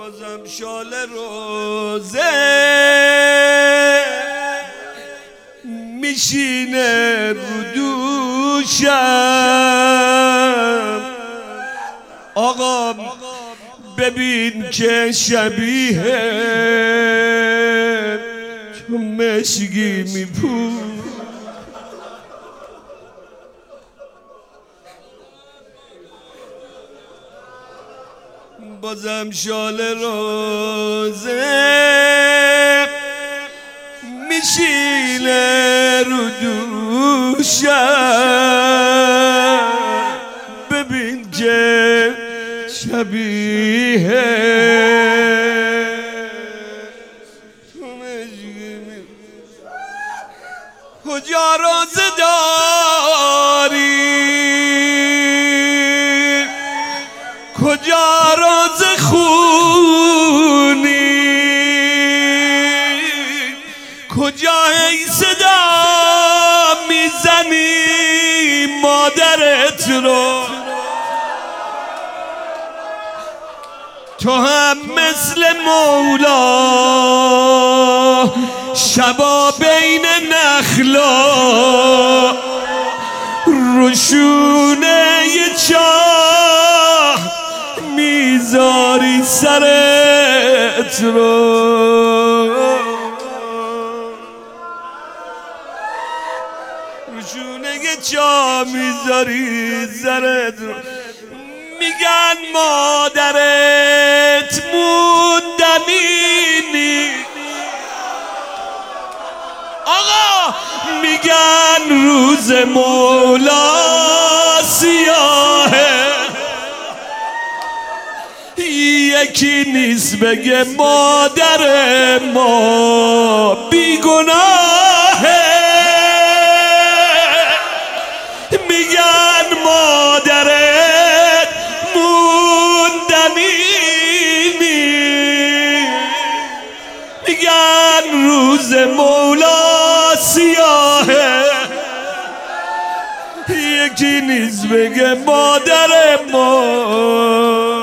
بازم شال روزه میشینه رو دوشم. آقا ببین که شبیه تو مشگی میپوش. بازم شال روزه میشینه رو دوشم. ببین که شبیه کجا روزه داری، کجا روزه خونی، کجا ای صدا میزنی مادرت رو. تو هم مثل مولا شبا بین نخلا روشونه ی چاه میذاری سرت رو. روشونه ی چاه میذاری سرت رو. میگن مادرت موندنی، آقا میگن روز مولا سیاهه. یکی نیست بگه مادر ما بیگناهه. میگن مادرت موندنی، میگن روز مولا سیاهه. یکی نیست بگه مادر ما